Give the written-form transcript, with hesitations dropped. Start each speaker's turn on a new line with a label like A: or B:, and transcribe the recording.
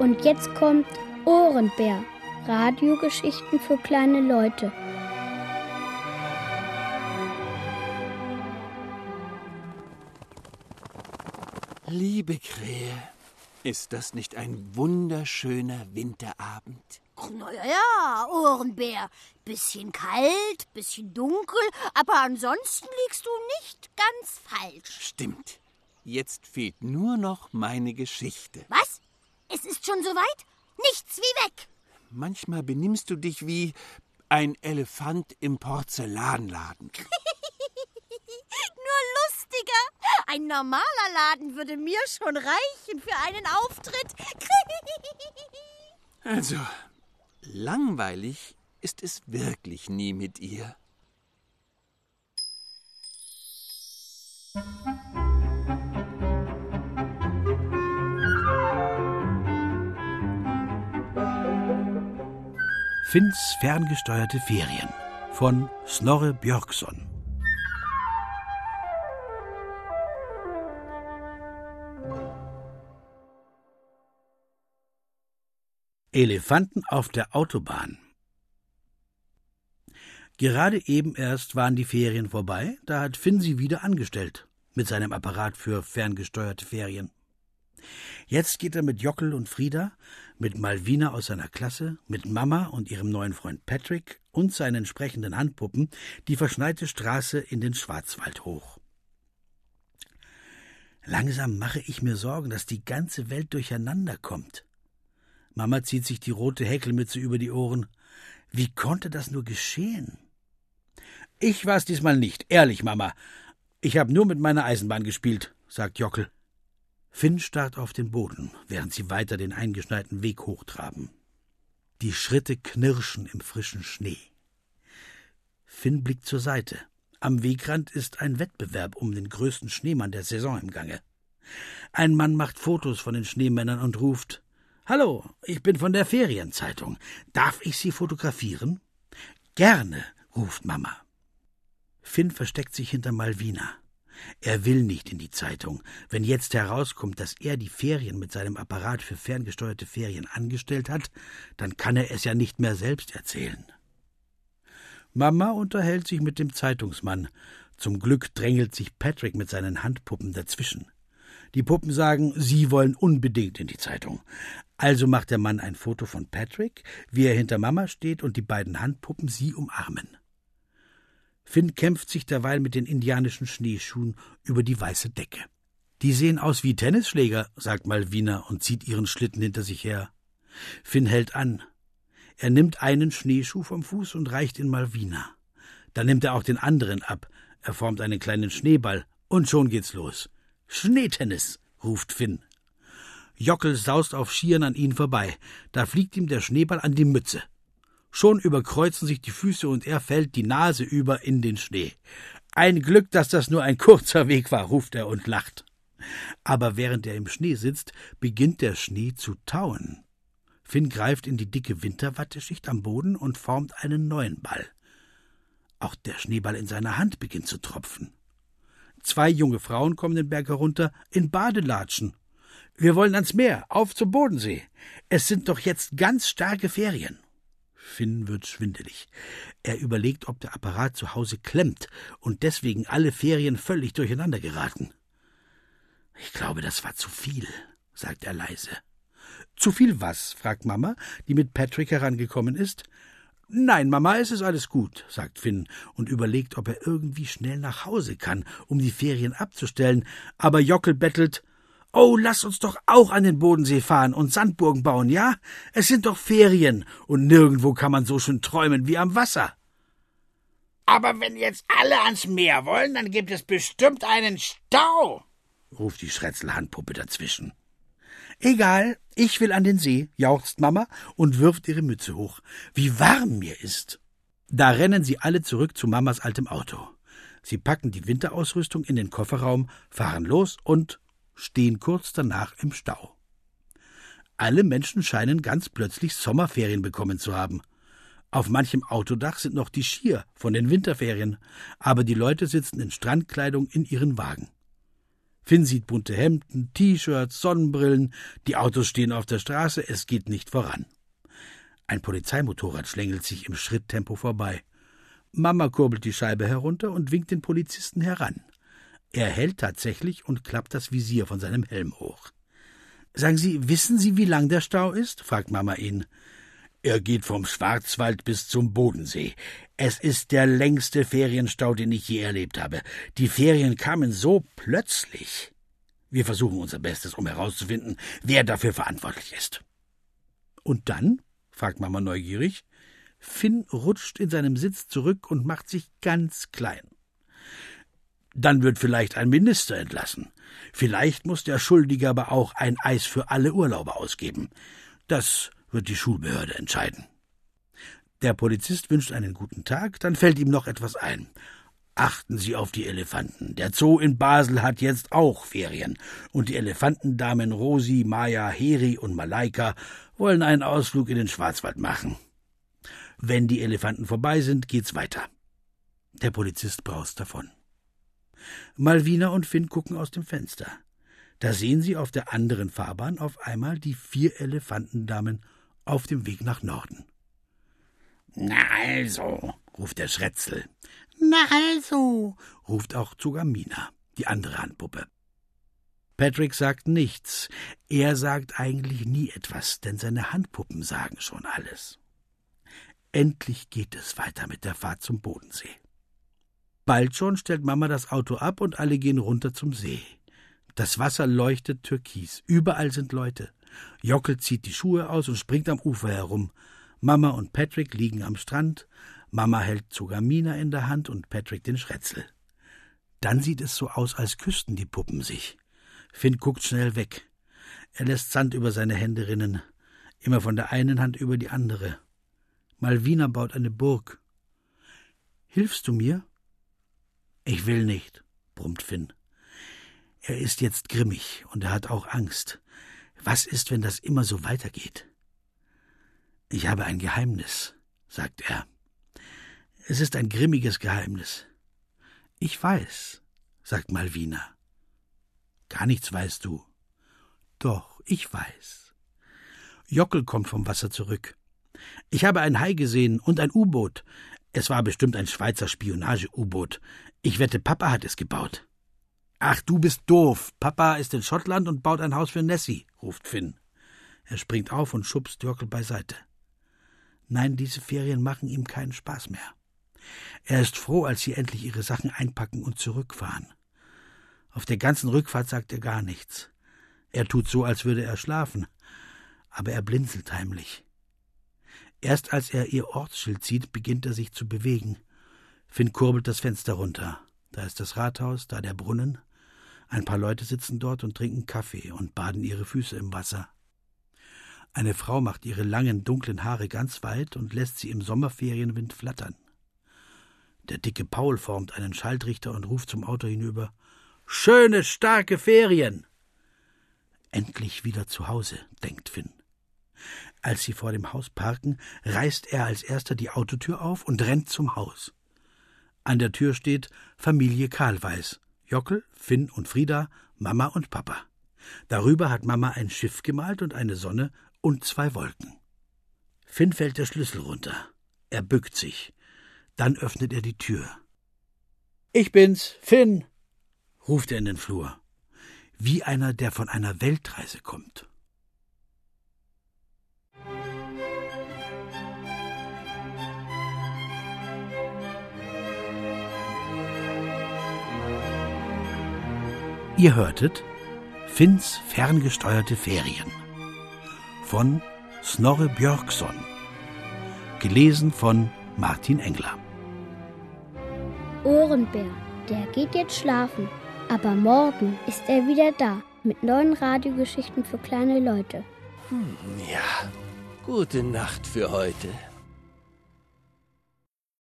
A: Und jetzt kommt Ohrenbär. Radiogeschichten für kleine Leute.
B: Liebe Krähe, ist das nicht ein wunderschöner Winterabend?
C: Na ja, Ohrenbär. Bisschen kalt, bisschen dunkel, aber ansonsten liegst du nicht ganz falsch.
B: Stimmt. Jetzt fehlt nur noch meine Geschichte.
C: Was? Es ist schon soweit? Nichts wie weg.
B: Manchmal benimmst du dich wie ein Elefant im Porzellanladen.
C: Nur lustiger. Ein normaler Laden würde mir schon reichen für einen Auftritt.
B: Also, langweilig ist es wirklich nie mit ihr.
D: Finns ferngesteuerte Ferien von Snorre Björkson. Elefanten auf der Autobahn. Gerade eben erst waren die Ferien vorbei, da hat Finn sie wieder angestellt mit seinem Apparat für ferngesteuerte Ferien. Jetzt geht er mit Jockel und Frieda, mit Malvina aus seiner Klasse, mit Mama und ihrem neuen Freund Patrick und seinen sprechenden Handpuppen die verschneite Straße in den Schwarzwald hoch. Langsam mache ich mir Sorgen, dass die ganze Welt durcheinander kommt. Mama zieht sich die rote Häkelmütze über die Ohren. Wie konnte das nur geschehen? Ich war's diesmal nicht, ehrlich, Mama. Ich habe nur mit meiner Eisenbahn gespielt, sagt Jockel. Finn starrt auf den Boden, während sie weiter den eingeschneiten Weg hochtraben. Die Schritte knirschen im frischen Schnee. Finn blickt zur Seite. Am Wegrand ist ein Wettbewerb um den größten Schneemann der Saison im Gange. Ein Mann macht Fotos von den Schneemännern und ruft: »Hallo, ich bin von der Ferienzeitung. Darf ich Sie fotografieren?« »Gerne«, ruft Mama. Finn versteckt sich hinter Malvina. Er will nicht in die Zeitung. Wenn jetzt herauskommt, dass er die Ferien mit seinem Apparat für ferngesteuerte Ferien angestellt hat, dann kann er es ja nicht mehr selbst erzählen. Mama unterhält sich mit dem Zeitungsmann. Zum Glück drängelt sich Patrick mit seinen Handpuppen dazwischen. Die Puppen sagen, sie wollen unbedingt in die Zeitung. Also macht der Mann ein Foto von Patrick, wie er hinter Mama steht und die beiden Handpuppen sie umarmen. Finn kämpft sich derweil mit den indianischen Schneeschuhen über die weiße Decke. »Die sehen aus wie Tennisschläger«, sagt Malvina und zieht ihren Schlitten hinter sich her. Finn hält an. Er nimmt einen Schneeschuh vom Fuß und reicht ihn Malvina. Dann nimmt er auch den anderen ab. Er formt einen kleinen Schneeball und schon geht's los. »Schneetennis«, ruft Finn. Jockel saust auf Skiern an ihnen vorbei. Da fliegt ihm der Schneeball an die Mütze. Schon überkreuzen sich die Füße und er fällt die Nase über in den Schnee. »Ein Glück, dass das nur ein kurzer Weg war«, ruft er und lacht. Aber während er im Schnee sitzt, beginnt der Schnee zu tauen. Finn greift in die dicke Winterwatteschicht am Boden und formt einen neuen Ball. Auch der Schneeball in seiner Hand beginnt zu tropfen. 2 junge Frauen kommen den Berg herunter in Badelatschen. »Wir wollen ans Meer, auf zum Bodensee. Es sind doch jetzt ganz starke Ferien.« Finn wird schwindelig. Er überlegt, ob der Apparat zu Hause klemmt und deswegen alle Ferien völlig durcheinander geraten. »Ich glaube, das war zu viel«, sagt er leise. »Zu viel was?« fragt Mama, die mit Patrick herangekommen ist. »Nein, Mama, es ist alles gut«, sagt Finn und überlegt, ob er irgendwie schnell nach Hause kann, um die Ferien abzustellen. Aber Jockel bettelt: »Oh, lass uns doch auch an den Bodensee fahren und Sandburgen bauen, ja? Es sind doch Ferien und nirgendwo kann man so schön träumen wie am Wasser.«
E: »Aber wenn jetzt alle ans Meer wollen, dann gibt es bestimmt einen Stau«,
D: ruft die Schrätzelhandpuppe dazwischen. »Egal, ich will an den See«, jauchzt Mama und wirft ihre Mütze hoch. »Wie warm mir ist!« Da rennen sie alle zurück zu Mamas altem Auto. Sie packen die Winterausrüstung in den Kofferraum, fahren los und stehen kurz danach im Stau. Alle Menschen scheinen ganz plötzlich Sommerferien bekommen zu haben. Auf manchem Autodach sind noch die Skier von den Winterferien, aber die Leute sitzen in Strandkleidung in ihren Wagen. Finn sieht bunte Hemden, T-Shirts, Sonnenbrillen, die Autos stehen auf der Straße, es geht nicht voran. Ein Polizeimotorrad schlängelt sich im Schritttempo vorbei. Mama kurbelt die Scheibe herunter und winkt den Polizisten heran. Er hält tatsächlich und klappt das Visier von seinem Helm hoch. »Sagen Sie, wissen Sie, wie lang der Stau ist?« fragt Mama ihn. »Er geht vom Schwarzwald bis zum Bodensee. Es ist der längste Ferienstau, den ich je erlebt habe. Die Ferien kamen so plötzlich. Wir versuchen unser Bestes, um herauszufinden, wer dafür verantwortlich ist.« »Und dann?« fragt Mama neugierig. Finn rutscht in seinem Sitz zurück und macht sich ganz klein. »Dann wird vielleicht ein Minister entlassen. Vielleicht muss der Schuldige aber auch ein Eis für alle Urlauber ausgeben. Das wird die Schulbehörde entscheiden.« Der Polizist wünscht einen guten Tag, dann fällt ihm noch etwas ein. »Achten Sie auf die Elefanten. Der Zoo in Basel hat jetzt auch Ferien. Und die Elefantendamen Rosi, Maya, Heri und Malaika wollen einen Ausflug in den Schwarzwald machen. Wenn die Elefanten vorbei sind, geht's weiter.« Der Polizist braust davon. Malvina und Finn gucken aus dem Fenster. Da sehen sie auf der anderen Fahrbahn auf einmal die 4 Elefantendamen auf dem Weg nach Norden.
E: »Na also«,
D: ruft der Schrätzel.
E: »Na also«,
D: ruft auch Zugamina, die andere Handpuppe. Patrick sagt nichts. Er sagt eigentlich nie etwas, denn seine Handpuppen sagen schon alles. Endlich geht es weiter mit der Fahrt zum Bodensee. Bald schon stellt Mama das Auto ab und alle gehen runter zum See. Das Wasser leuchtet türkis, überall sind Leute. Jockel zieht die Schuhe aus und springt am Ufer herum. Mama und Patrick liegen am Strand. Mama hält Zugamina in der Hand und Patrick den Schrätzel. Dann sieht es so aus, als küssten die Puppen sich. Finn guckt schnell weg. Er lässt Sand über seine Hände rinnen, immer von der einen Hand über die andere. Malvina baut eine Burg. »Hilfst du mir?« »Ich will nicht«, brummt Finn. Er ist jetzt grimmig und er hat auch Angst. Was ist, wenn das immer so weitergeht? »Ich habe ein Geheimnis«, sagt er. »Es ist ein grimmiges Geheimnis.« »Ich weiß«, sagt Malvina. »Gar nichts weißt du.« »Doch, ich weiß.« Jockel kommt vom Wasser zurück. »Ich habe ein Hai gesehen und ein U-Boot. Es war bestimmt ein Schweizer Spionage-U-Boot. Ich wette, Papa hat es gebaut.« »Ach, du bist doof. Papa ist in Schottland und baut ein Haus für Nessie«, ruft Finn. Er springt auf und schubst Jockel beiseite. Nein, diese Ferien machen ihm keinen Spaß mehr. Er ist froh, als sie endlich ihre Sachen einpacken und zurückfahren. Auf der ganzen Rückfahrt sagt er gar nichts. Er tut so, als würde er schlafen, aber er blinzelt heimlich. Erst als er ihr Ortsschild sieht, beginnt er sich zu bewegen. Finn kurbelt das Fenster runter. Da ist das Rathaus, da der Brunnen. Ein paar Leute sitzen dort und trinken Kaffee und baden ihre Füße im Wasser. Eine Frau macht ihre langen, dunklen Haare ganz weit und lässt sie im Sommerferienwind flattern. Der dicke Paul formt einen Schalltrichter und ruft zum Auto hinüber: »Schöne, starke Ferien!« Endlich wieder zu Hause, denkt Finn. Als sie vor dem Haus parken, reißt er als erster die Autotür auf und rennt zum Haus. An der Tür steht Familie Kahlweis, Jockel, Finn und Frieda, Mama und Papa. Darüber hat Mama ein Schiff gemalt und eine Sonne und 2 Wolken. Finn fällt der Schlüssel runter. Er bückt sich. Dann öffnet er die Tür. »Ich bin's, Finn«, ruft er in den Flur. Wie einer, der von einer Weltreise kommt. Ihr hörtet Finns ferngesteuerte Ferien von Snorre Björkson, gelesen von Martin Engler.
A: Ohrenbär, der geht jetzt schlafen, aber morgen ist er wieder da mit neuen Radiogeschichten für kleine Leute.
B: Ja, gute Nacht für heute.